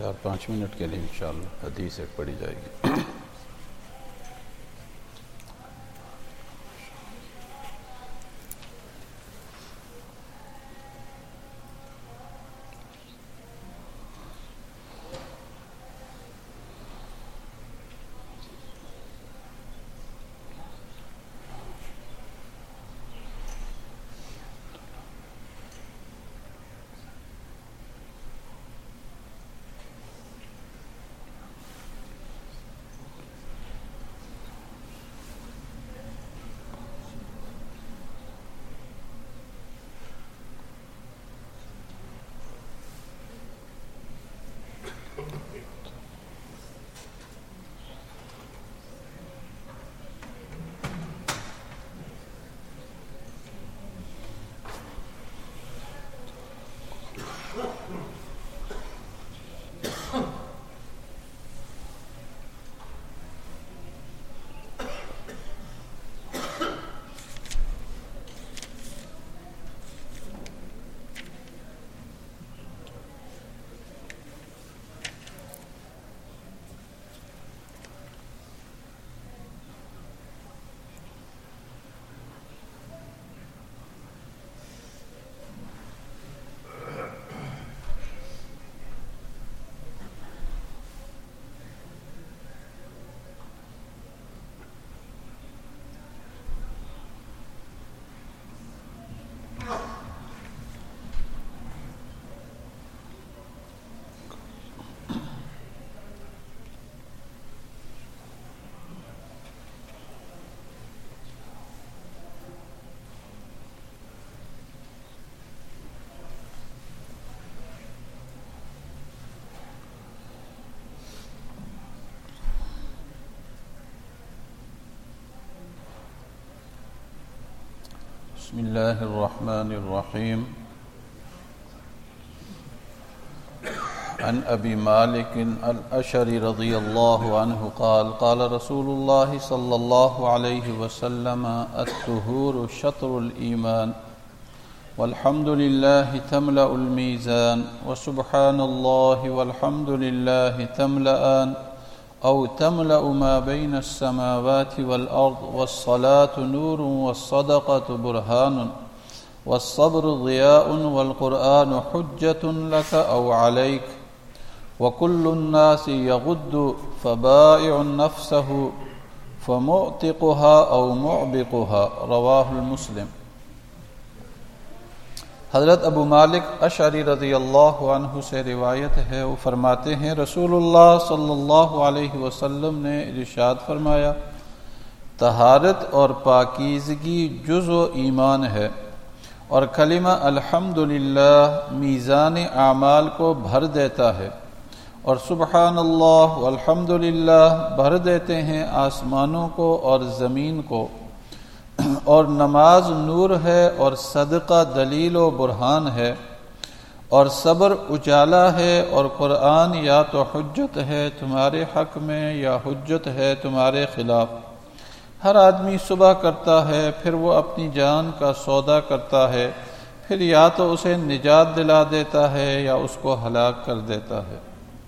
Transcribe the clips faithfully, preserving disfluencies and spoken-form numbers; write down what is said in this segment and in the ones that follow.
چار پانچ منٹ کے لیے انشاءاللہ حدیث ایک پڑھی جائے گی. بسم اللہ الرحمن الرحیم. عن ابی مالک الاشعری رضی اللہ عنہ قال قال رسول اللہ صلی اللہ علیہ وسلم الطہور شطر الایمان والحمد للہ تملأ المیزان وسبحان اللہ والحمد للہ تملأان أو تملأ ما بين السماوات والأرض والصلاة نور والصدقة برهان والصبر ضياء والقرآن حجة لك أو عليك وكل الناس يغد فبائع نفسه فمعتقها أو معبقها رواه المسلم. حضرت ابو مالک اشعری رضی اللہ عنہ سے روایت ہے، وہ فرماتے ہیں رسول اللہ صلی اللہ علیہ وسلم نے ارشاد فرمایا، طہارت اور پاکیزگی جز و ایمان ہے، اور کلمہ الحمدللہ میزان اعمال کو بھر دیتا ہے، اور سبحان اللہ والحمدللہ بھر دیتے ہیں آسمانوں کو اور زمین کو، اور نماز نور ہے اور صدقہ دلیل و برہان ہے، اور صبر اجالا ہے، اور قرآن یا تو حجت ہے تمہارے حق میں یا حجت ہے تمہارے خلاف. ہر آدمی صبح کرتا ہے، پھر وہ اپنی جان کا سودا کرتا ہے، پھر یا تو اسے نجات دلا دیتا ہے یا اس کو ہلاک کر دیتا ہے.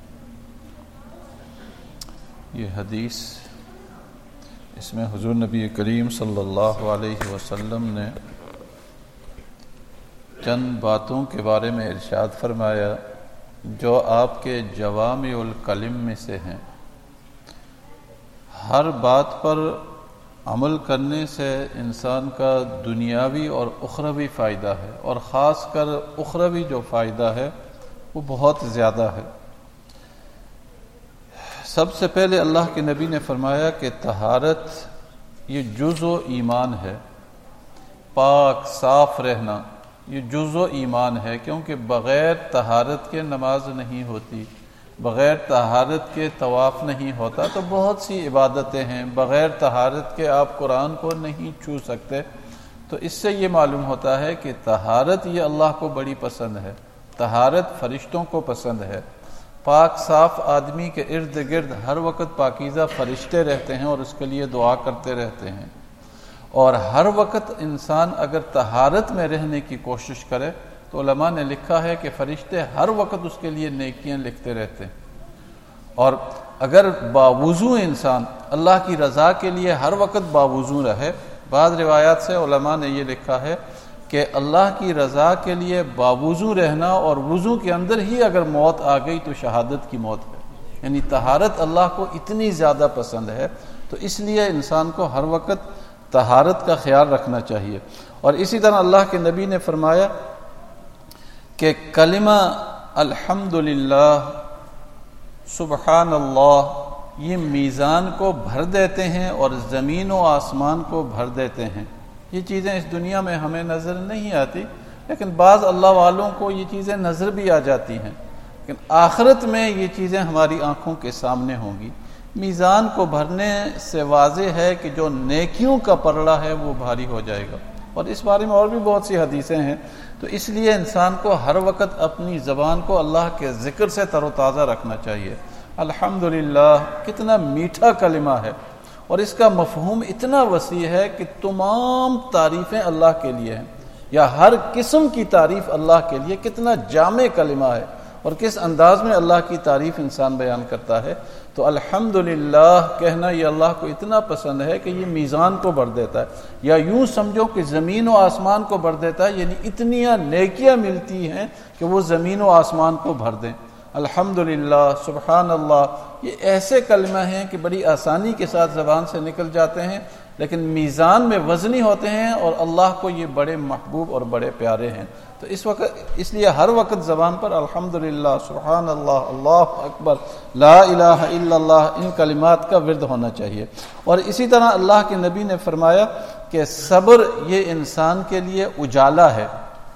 یہ حدیث، اس میں حضور نبی کریم صلی اللہ علیہ وسلم نے چند باتوں کے بارے میں ارشاد فرمایا جو آپ کے جوامع الکلم میں سے ہیں. ہر بات پر عمل کرنے سے انسان کا دنیاوی اور اخروی فائدہ ہے، اور خاص کر اخروی جو فائدہ ہے وہ بہت زیادہ ہے. سب سے پہلے اللہ کے نبی نے فرمایا کہ طہارت یہ جز و ایمان ہے، پاک صاف رہنا یہ جز و ایمان ہے، کیونکہ بغیر طہارت کے نماز نہیں ہوتی، بغیر طہارت کے طواف نہیں ہوتا. تو بہت سی عبادتیں ہیں بغیر طہارت کے آپ قرآن کو نہیں چھو سکتے. تو اس سے یہ معلوم ہوتا ہے کہ طہارت یہ اللہ کو بڑی پسند ہے، طہارت فرشتوں کو پسند ہے. پاک صاف آدمی کے ارد گرد ہر وقت پاکیزہ فرشتے رہتے ہیں اور اس کے لیے دعا کرتے رہتے ہیں، اور ہر وقت انسان اگر طہارت میں رہنے کی کوشش کرے تو علماء نے لکھا ہے کہ فرشتے ہر وقت اس کے لیے نیکیاں لکھتے رہتے ہیں. اور اگر باوضو انسان اللہ کی رضا کے لیے ہر وقت باوضو رہے، بعض روایات سے علماء نے یہ لکھا ہے کہ اللہ کی رضا کے لیے باوضو رہنا اور وضو کے اندر ہی اگر موت آ گئی تو شہادت کی موت ہے، یعنی طہارت اللہ کو اتنی زیادہ پسند ہے، تو اس لیے انسان کو ہر وقت طہارت کا خیال رکھنا چاہیے۔ اور اسی طرح اللہ کے نبی نے فرمایا کہ کلمہ الحمدللہ سبحان اللہ یہ میزان کو بھر دیتے ہیں اور زمین و آسمان کو بھر دیتے ہیں۔ یہ چیزیں اس دنیا میں ہمیں نظر نہیں آتی، لیکن بعض اللہ والوں کو یہ چیزیں نظر بھی آ جاتی ہیں، لیکن آخرت میں یہ چیزیں ہماری آنکھوں کے سامنے ہوں گی۔ میزان کو بھرنے سے واضح ہے کہ جو نیکیوں کا پلڑا ہے وہ بھاری ہو جائے گا، اور اس بارے میں اور بھی بہت سی حدیثیں ہیں۔ تو اس لیے انسان کو ہر وقت اپنی زبان کو اللہ کے ذکر سے تر و تازہ رکھنا چاہیے۔ الحمدللہ کتنا میٹھا کلمہ ہے، اور اس کا مفہوم اتنا وسیع ہے کہ تمام تعریفیں اللہ کے لیے ہیں، یا ہر قسم کی تعریف اللہ کے لیے۔ کتنا جامع کلمہ ہے اور کس انداز میں اللہ کی تعریف انسان بیان کرتا ہے۔ تو الحمدللہ کہنا یہ اللہ کو اتنا پسند ہے کہ یہ میزان کو بھر دیتا ہے، یا یوں سمجھو کہ زمین و آسمان کو بھر دیتا ہے، یعنی اتنی نیکیاں ملتی ہیں کہ وہ زمین و آسمان کو بھر دیں۔ الحمدللہ سبحان اللہ یہ ایسے کلمہ ہیں کہ بڑی آسانی کے ساتھ زبان سے نکل جاتے ہیں، لیکن میزان میں وزنی ہوتے ہیں اور اللہ کو یہ بڑے محبوب اور بڑے پیارے ہیں۔ تو اس وقت اس لیے ہر وقت زبان پر الحمدللہ سبحان اللہ اللہ اکبر لا الہ الا اللہ ان کلمات کا ورد ہونا چاہیے۔ اور اسی طرح اللہ کے نبی نے فرمایا کہ صبر یہ انسان کے لیے اجالا ہے۔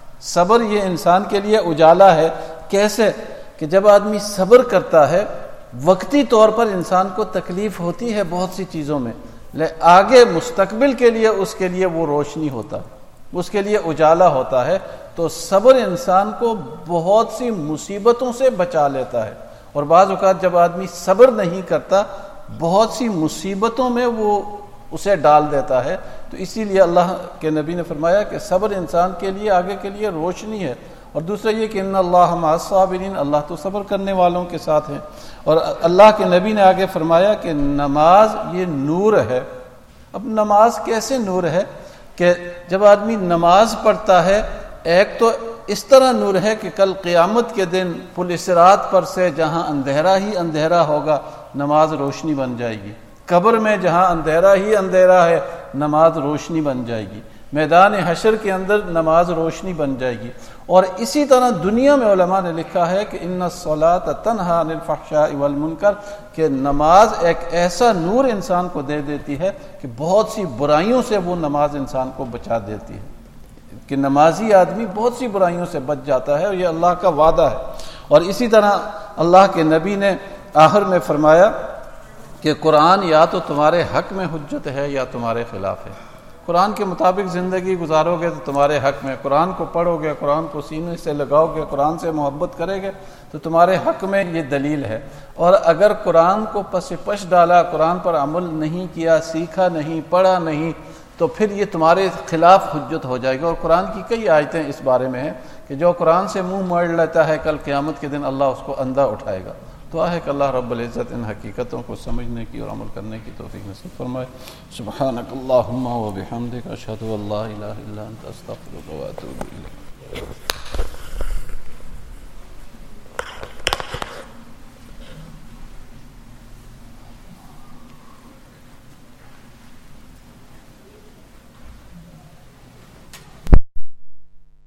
صبر یہ انسان کے لیے اجالا ہے۔ کیسے؟ کہ جب آدمی صبر کرتا ہے، وقتی طور پر انسان کو تکلیف ہوتی ہے بہت سی چیزوں میں، لیکن آگے مستقبل کے لیے اس کے لیے وہ روشنی ہوتا ہے، اس کے لیے اجالا ہوتا ہے۔ تو صبر انسان کو بہت سی مصیبتوں سے بچا لیتا ہے، اور بعض اوقات جب آدمی صبر نہیں کرتا بہت سی مصیبتوں میں وہ اسے ڈال دیتا ہے۔ تو اسی لیے اللہ کے نبی نے فرمایا کہ صبر انسان کے لیے آگے کے لیے روشنی ہے۔ اور دوسرا یہ کہ ان اللہ مع الصابرین، اللہ تو صبر کرنے والوں کے ساتھ ہے۔ اور اللہ کے نبی نے آگے فرمایا کہ نماز یہ نور ہے۔ اب نماز کیسے نور ہے کہ جب آدمی نماز پڑھتا ہے، ایک تو اس طرح نور ہے کہ کل قیامت کے دن پل صراط پر سے جہاں اندھیرا ہی اندھیرا ہوگا نماز روشنی بن جائے گی، قبر میں جہاں اندھیرا ہی اندھیرا ہے نماز روشنی بن جائے گی، میدان حشر کے اندر نماز روشنی بن جائے گی۔ اور اسی طرح دنیا میں علماء نے لکھا ہے کہ ان الصلاۃ تنہی عن الفحشاء والمنکر، کہ نماز ایک ایسا نور انسان کو دے دیتی ہے کہ بہت سی برائیوں سے وہ نماز انسان کو بچا دیتی ہے، کہ نمازی آدمی بہت سی برائیوں سے بچ جاتا ہے، اور یہ اللہ کا وعدہ ہے۔ اور اسی طرح اللہ کے نبی نے آخر میں فرمایا کہ قرآن یا تو تمہارے حق میں حجت ہے یا تمہارے خلاف ہے۔ قرآن کے مطابق زندگی گزارو گے تو تمہارے حق میں، قرآن کو پڑھو گے، قرآن کو سینے سے لگاؤ گے، قرآن سے محبت کرے گے تو تمہارے حق میں یہ دلیل ہے۔ اور اگر قرآن کو پس پش ڈالا، قرآن پر عمل نہیں کیا، سیکھا نہیں، پڑھا نہیں، تو پھر یہ تمہارے خلاف حجت ہو جائے گا۔ اور قرآن کی کئی آیتیں اس بارے میں ہیں کہ جو قرآن سے منہ موڑ لیتا ہے کل قیامت کے دن اللہ اس کو اندھا اٹھائے گا۔ دعا ہے کہ اللہ رب العزت ان حقیقتوں کو سمجھنے کی اور عمل کرنے کی توفیق نصیب فرمائے۔ سبحانک اللہم و بحمدک، اشہد ان لا الہ الا انت، استغفرک و اتوب الیک۔